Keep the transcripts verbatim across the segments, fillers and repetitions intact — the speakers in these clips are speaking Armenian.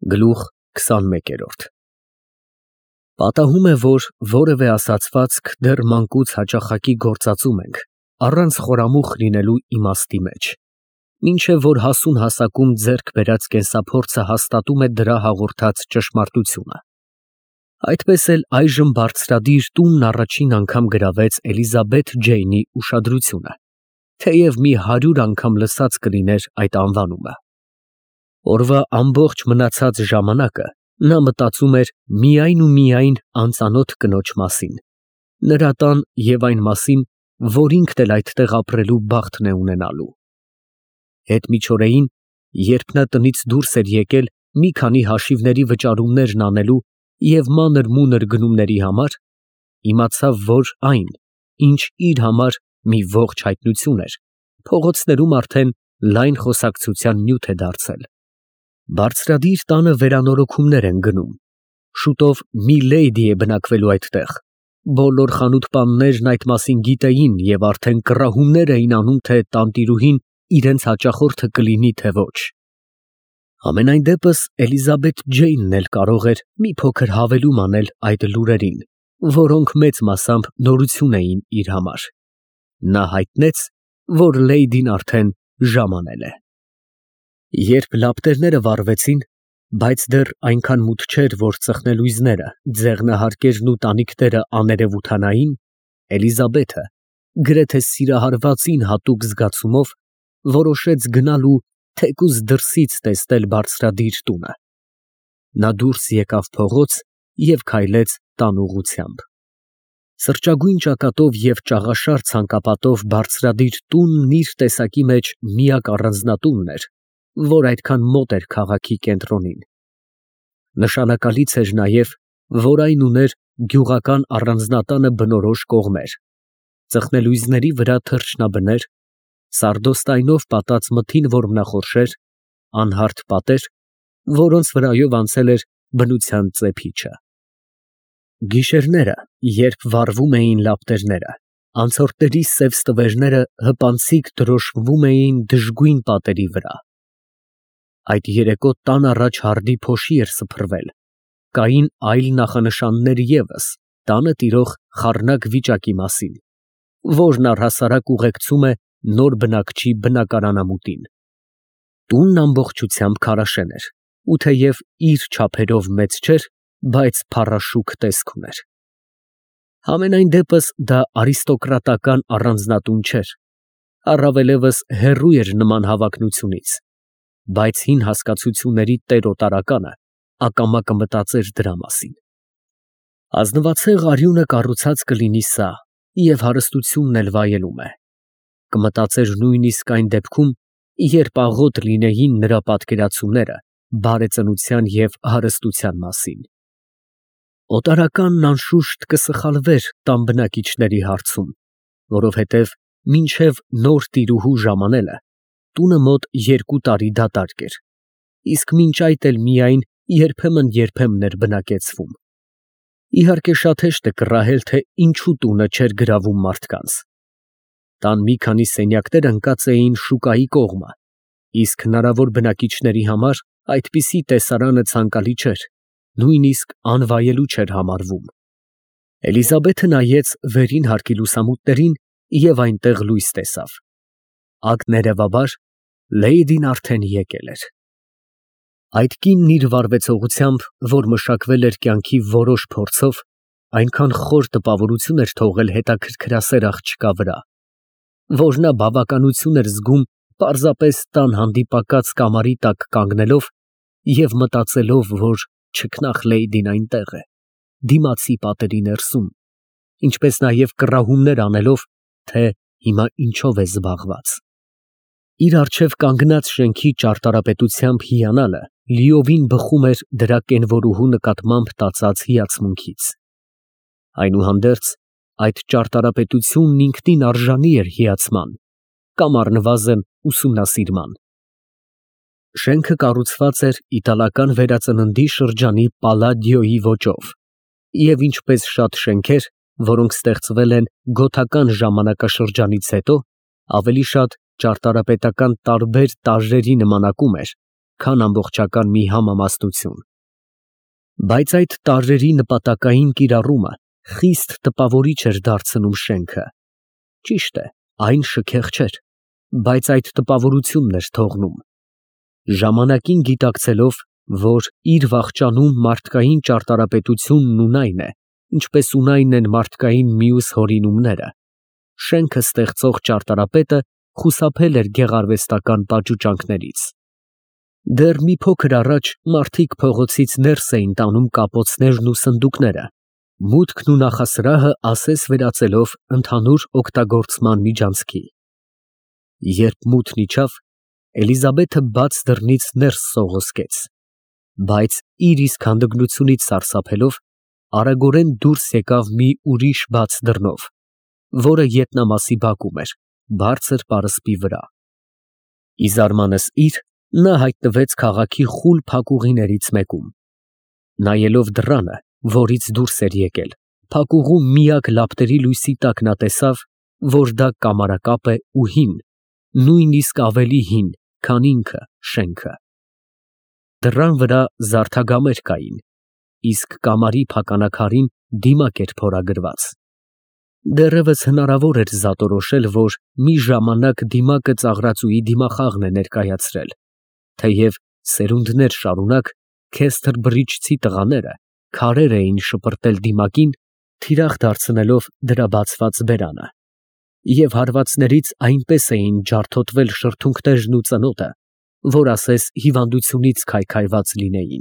Գլուխ քսանմեկերորդ Պատահում է, որ որևէ ասացվածք դեռ մանկուց հաճախակի գործածում ենք, առանց խորամուխ լինելու իմաստի մեջ, մինչև որ հասուն հասակում ձեռք բերած կենսափորձը հաստատում է դրա հաղորդած ճշմարտությունը։ Այդպես էլ այժմ բարձրադիր տունն առաջին անգամ գրավեց Էլիզաբեթ Ջեյնի ուշադրությունը, թեև մի հարյուր անգամ լսած կլիներ այդ անվանումը։ Օրվա ամբողջ մնացած ժամանակը նա մտածում էր միայն ու միայն անծանոթ կնոջ մասին, նրա տան և այն մասին, որ ինքն էլ այդտեղ ապրելու բախտն է ունենալու։ Հետմիջօրեին, երբ նա տնից դուրս էր եկել մի քանի հաշիվների վճարումներն անելու և մանր֊մունր գնումների համար, իմացավ, որ այն, ինչ իր համար մի ողջ հայտնություն էր, փողոցներում արդեն լայն խոսակցության նյութ է դարձել։ Բարձրադիր տանը վերանորոգումներ են գնում, շուտով մի լեյդի է բնակվելու այդտեղ, բոլոր խանութպաններն այդ մասին գիտեին և արդեն կռահումներ էին անում, թե տանտիրուհին իրենց հաճախորդը կլինի, թե ոչ։ Համենայն դեպս Էլիզաբեթ Ջեյնն էլ կարող էր մի փոքր հավելում անել այդ լուրերին, որոնք մեծ մասամբ նորություն էին իր համար։ Նա հայտնեց, որ լեյդին արդեն ժամանել է։ Երբ լապտերները վառվեցին, բայց դեռ այնքան մութ չէր, որ ծխնելույզները, ձեղնահարկերն ու տանիքները աներևութանային, Էլիզաբեթը, գրեթե սիրահարվածին հատուկ զգացումով, որոշեց գնալ ու թեկուզ դրսից տեսնել բարձրադիր տունը։ Նա դուրս եկավ փողոց և քայլեց տան ուղղությամբ։ Սրճագույն ճակատով և ճաղաշար ցանկապատով բարձրադիր տունն իր տեսակի մեջ միակ առանձնատունն էր, որ այդքան մոտ էր քաղաքի կենտրոնին։ Նշանակալից էր նաև, որ այն ուներ գյուղական առանձնատանը բնորոշ կողմեր, ծխնելույզների վրա թռչնաբներ, սարդոստայնով պատած մթին որմնախորշեր, անհարթ պատեր, որոնց վրայով անցել էր բնության ծեփիչը։ Գիշերները, երբ վառվում էին լապտերները, անցորդների սև ստվերները հպանցիկ դրոշմվում էին դժգույն պատերի վրա։ Այդ երեկո տան առաջ հարդի փոշի էր սփռվել, կային այլ նախանշաններ ևս տանը տիրող խառնակ վիճակի մասին, որն առհասարակ ուղեկցում է նոր բնակչի բնակարանամուտին։ Տունն ամբողջությամբ քարաշեն էր ու թեև իր չափերով մեծ չէր, բայց փառաշուք տեսք ուներ։ Համենայն դեպս դա արիստոկրատական առանձնատուն չէր, առավելևս հեռու էր նման հավակնությունից, բայց հին հասկացությունների տեր օտարականը ակամա կմտածեր դրա մասին։ Ազնվացեղ արյունը կառուցած կլինի սա և հարստությունն էլ վայելում է, կմտածեր նույնիսկ այն դեպքում, երբ աղոտ լինեին նրա պատկերացումները բարեծնության և հարստության մասին։ Օտարականն անշուշտ կսխալվեր տան բնակիչների հարցում, որովհետև մինչև նոր տիրուհու ժամանելը տունը մոտ երկու տարի դատարկ էր, իսկ մինչ այդ էլ միայն երբեմն֊երբեմն էր բնակեցվում։ Իհարկե շատ հեշտ է կռահել, թե ինչու տունը չէր գրավում մարդկանց։ Տան մի քանի սենյակներ ընկած էին շուկայի կողմը, իսկ հնարավոր բնակիչների համար այդպիսի տեսարանը ցանկալի չէր, նույնիսկ անվայելու չէր համարվում։ Էլիզաբեթը նայեց վերին հարկի լուսամուտներին և այնտեղ լույս տեսավ։ Ակներևաբար լեյդին արդեն եկել էր։ Այդ կինն իր վարվեցողությամբ, որ մշակվել էր կյանքի որոշ փորձով, այնքան խոր տպավորություն էր թողել հետաքրքրասեր աղջկա վրա, որ նա բավականություն էր զգում պարզապես տան հանդիպակաց կամարի տակ կանգնելով և մտածելով, որ չքնաղ լեյդին այնտեղ է, դիմացի պատերի ներսում, ինչպես նաև կռահումներ անելով, թե հիմա ինչով է զբաղված։ Իր առջև կանգնած շենքի ճարտարապետությամբ հիանալը լիովին բխում էր դրա կենվորուհու նկատմամբ տածած հիացմունքից։ Այնուհանդերձ, այդ ճարտարապետությունն ինքնին արժանի էր հիացման կամ առնվազն ուսումնասիրման։ Շենքը կառուցված էր իտալական վերածննդի շրջանի Պալադիոյի ոճով և ինչպես շատ շենքեր, որոնք ստեղծվել են գոթական ժամանակաշրջանից հետո, ավելի շատ ճարտարապետական տարբեր տարրերի նմանակում էր, քան ամբողջական մի համամասնություն։ Բայց այդ տարրերի նպատակային կիրառումը խիստ տպավորիչ էր դարձնում շենքը։ Ճիշտ է, այն շքեղ չէր, բայց այդ տպավորությունն էր թողնում։ Ժամանակին գիտակցելով, որ իր վախճանում մարդկային ճարտարապետությունն ունայն է, ինչպես ունայն են մարդկային մյուս հորինումները, շենքը ստեղծող ճարտարապետը խուսափել էր գեղարվեստական պաճուճանքներից։ Դեռ մի փոքր առաջ մարդիկ փողոցից ներս էին տանում կապոցներն ու սնդուկները, մուտքն ու նախասրահը ասես վերածելով ընդհանուր օգտագործման միջանցքի։ Երբ մութն իջավ, Էլիզաբեթը բաց դռնից ներս սողոսկեց, բայց իր իսկ հանդգնությունից սարսափելով, արագորեն դուրս եկավ մի ուրիշ բաց դռնով, որը ետնամասի բակում էր, բարձր պարսպի վրա։ Ի զարմանս իր, նա հայտնվեց քաղաքի խուլ փակուղիներից մեկում։ Նայելով դռանը, որից դուրս էր եկել, փակուղու միակ լապտերի լույսի տակ նա տեսավ, որ դա կամարակապ է ու հին, նույնիսկ ավելի հին, քան ինքը շենքը։ Դռան վրա զարդագամեր կային, իսկ կամարի փականակարին դիմակ էր փորագրված։ Դեռևս հնարավոր էր զատորոշել, որ մի ժամանակ դիմակը ծաղրածուի դիմախաղն է ներկայացրել, թեև սերունդներ շարունակ քեստր բռիչցի տղաները քարեր էին շպրտել դիմակին, թիրախ դարձնելով դրա բացված բերանը, և հարվածներից այնպես էին ջարդոտվել շրթունքներն ու ծնոտը, որ ասես հիվանդությունից քայքայված լինեին։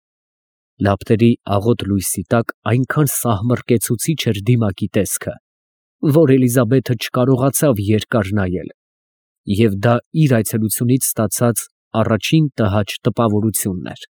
Լապտերի աղոտ լույսի տակ այնքան սահմռկեցուցիչ էր դիմակի տեսքը, որ Էլիզաբեթը չկարողացավ երկար նայել, և դա իր այցելությունից ստացած առաջին տհաճ տպավորությունն էր։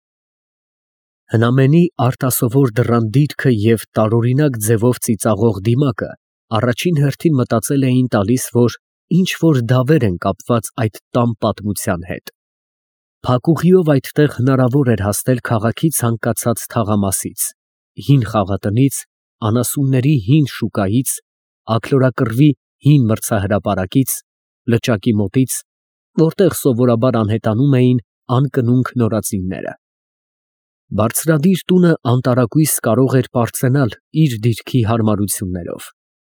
Հնամենի արտասովոր դռան դիրքը և տարօրինակ ձևով ծիծաղող դիմակը առաջին հերթին մտածել էին տալիս, որ ինչ֊որ դավեր են կապված այդ տան պատմության հետ։ Փակուղիով այդտեղ հնարավոր էր հասնել քաղաքի ցանկացած թաղամասից, հին խաղատնից, անասունների հին շուկայից, աքլորակռվի հին մրցահրապարակից, լճակի մոտից, որտեղ սովորաբար անհետանում էին անկնունք նորածինները։ Բարձրադիր տունը անտարակույս կարող էր պարծենալ իր դիրքի հարմարություններով։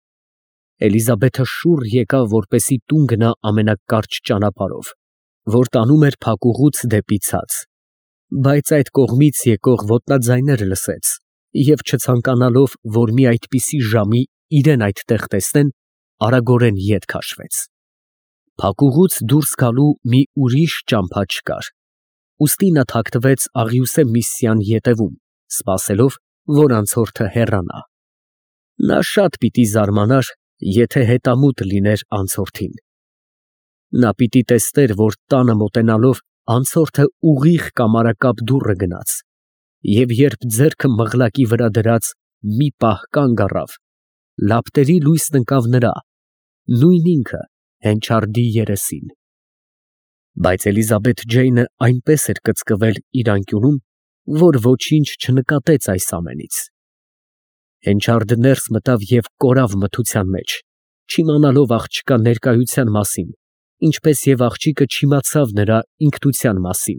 Էլիզաբեթը շուռ եկավ, որպեսզի տուն գնա ամենակարճ ճանապարհով, որ տանում էր փակուղուց դեպի ցած, բայց այդ կողմից եկող ոտնաձայներ լսեց և չցանկանալով, որ մի այդպիսի ժամի իրեն այդտեղ տեսնեն, արագորեն ետ քաշվեց։ Փակուղուց դուրս գալու մի ուրիշ ճամփա չկար, ուստի նա թաքնվեց աղյուսե Միսսիան ետևում, սպասելով, որ անցորդը հեռանա։ Նա շատ պիտի զարմանար, եթե հետամուտ լիներ անցորդին։ Նա պիտի տեսներ, որ տանը մոտենալով անցորդը ուղիղ կամարակապ դուռը գնաց, և երբ ձեռքը մղլակի վրա դրած մի պահ կանգ առավ, լապտերի լույսն ընկավ նրա, նույն ինքը հենչարդի երեսին։ Բայց Էլիզաբեթ Ջեյնը այնպես էր կծկվել իր անկյունում, որ ոչինչ չնկատեց այս ամենից։ Հենչարդը ներս մտավ և կորավ մթության մեջ, չիմանալով աղջկա ներկայության մասին, ինչպես և աղջիկը չիմացավ նրա ինքնության մասին։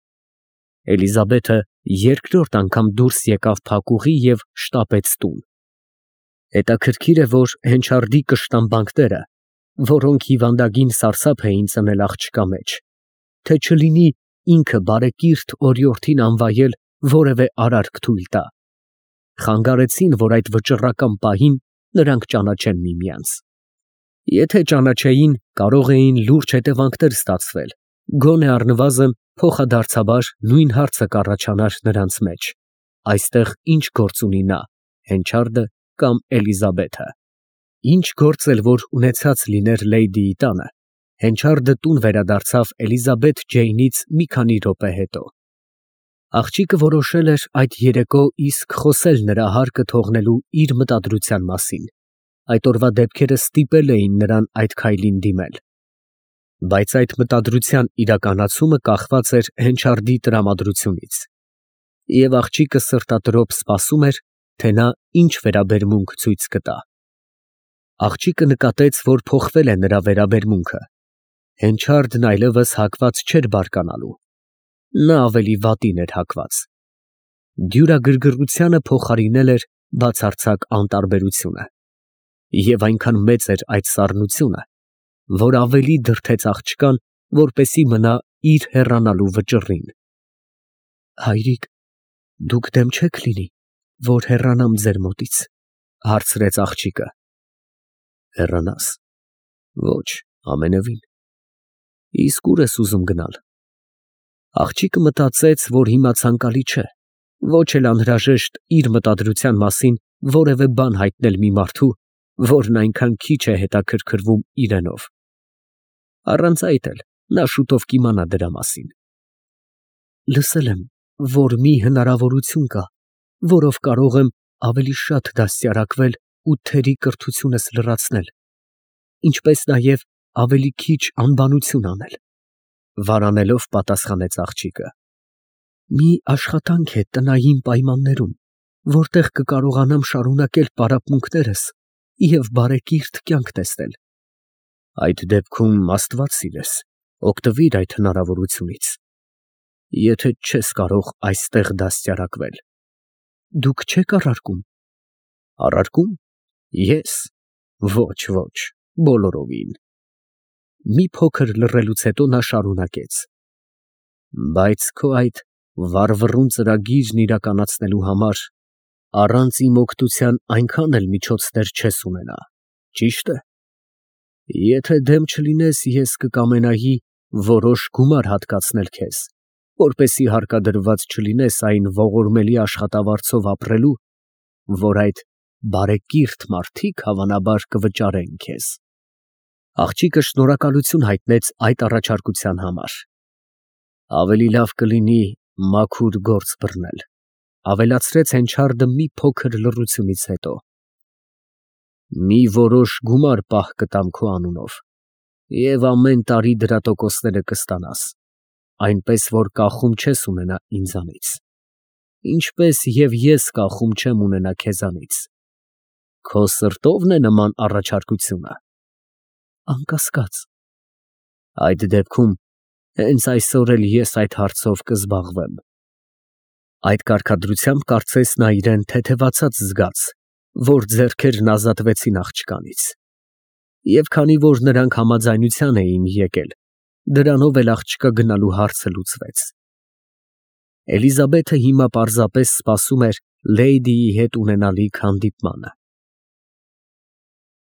Էլիզաբեթը երկրորդ անգամ դուրս եկավ փակուղի և շտապեց տուն։ Հետաքրքիր է, որ հենչարդի կշտամբանքները, որոնք հիվանդագին սարսափ էին ծնել աղջկա մեջ, թե չլինի ինքը բարեկիրթ օրիորդին անվայել որևէ արարք թույլ տա, խանգարեցին, որ այդ վճռական պահին նրանք ճանաչեն միմյանց։ Եթե ճանաչեին, կարող էին լուրջ հետևանքներ ստացվել, գոնե առնվազն փոխադարձաբար նույն հարցը կառաջանար նրանց մեջ. այստեղ ինչ գործ ունի նա, հենչարդը կամ Էլիզաբեթը։ Ինչ գործ էլ որ ունեցած լիներ Լեյդիի տանը, հենչարդը տուն վերադարձավ Էլիզաբեթ Ջեյնից մի քանի րոպե հետո։ Աղջիկը որոշել էր այդ երեկո իսկ խոսել նրա հարկը թողնելու իր մտադրության մասին, այդ օրվա դեպքերը ստիպել էին նրան այդ քայլին դիմել։ Բայց այդ մտադրության իրականացումը կախված էր հենչարդի տրամադրությունից, և աղջիկը սրտատրոփ սպասում էր, թե նա ինչ վերաբերմունք ցույց կտա։ Աղջիկը նկատեց, որ փոխվել է նրա վերաբերմունքը։ Հենչարդն այլևս հակված չէր բարկանալու։ Նա ավելի վատին էր հակված։ Դյուրագրգռությանը փոխարինել էր բացարձակ անտարբերությունը, և այնքան մեծ էր այդ սառնությունը, որ ավելի դրդեց աղջկան, որպեսզի մնա իր հեռանալու վճռին։ Հայրիկ, դուք դեմ չեք լինի, որ հեռանամ ձեր մոտից, հարցրեց աղջիկը։ Հեռանաս։ Ոչ, ամենևին։ Իսկ ուր ես ուզում գնալ։ Աղջիկը մտածեց, որ հիմա ցանկալի չէ, ոչ էլ անհրաժեշտ իր մտադրության մասին որևէ բան հայտնել մի մարդու, որն այնքան քիչ է հետաքրքրվում իրենով։ Առանց այդ էլ նա շուտով կիմանա դրա մասին։ Լսել եմ, որ մի հնարավորություն կա, որով կարող եմ ավելի շատ դաստիարակվել ու թերի կրթությունս լրացնել, ինչպես նաև ավելի քիչ անբանություն անել, վարանելով պատասխանեց աղջիկը։ Մի աշխատանք է տնային պայմաններում, որտեղ կկարողանամ շարունակել պարապմունքներս և բարեկիրթ կյանք տեսնել։ Այդ դեպքում Աստված սիրես, օգտվիր այդ հնարավորությունից։ Եթե չես կարող այստեղ դաստիարակվել։ Դուք չեք առարկում։ Առարկում։ Ես։ Ոչ, ոչ, բոլորովին։ Մի փոքր լռելուց հետո նա շարունակեց. Բայց քո այդ վառվռուն ծրագիրն իրականացնելու համար առանց իմ օգնության այնքան էլ միջոցներ չես ունենա, ճի՞շտ է։ Եթե դեմ չլինես, ես կկամենայի որոշ գումար հատկացնել քեզ, որպեսզի հարկադրված չլինես այն ողորմելի աշխատավարձով ապրելու, որ այդ բարեկիրթ մարդիկ հավանաբար կվճարեն քեզ։ Աղջիկը շնորհակալություն հայտնեց այդ առաջարկության համար։ Ավելի լավ կլինի մաքուր գործ բռնել, ավելացրեց Հենչարդը մի փոքր լռությունից հետո։ Մի որոշ գումար պահ կտամ քո անունով, և ամեն տարի դրա տոկոսները կստանաս, այնպես որ կախում չես ունենա ինձանից, ինչպես և ես կախում չեմ ունենա քեզանից։ Քո սրտո՞վն է նման առաջարկությունը։ Անկասկած։ Այդ դեպքում հենց այսօր էլ ես այդ հարցով կզբաղվեմ։ Այդ կարգադրությամբ կարծես նա իրան թեթևացած զգաց, որ ձեռքերն ազատվեցին աղջկանից։ Եվ քանի որ նրանք համաձայնության էին եկել, դրանով էլ աղջկա գնալու հարցը լուծվեց։ Էլիզաբեթը հիմա պարզապես սպասում էր Լեյդիի հետ ունենալիք հանդիպմանը։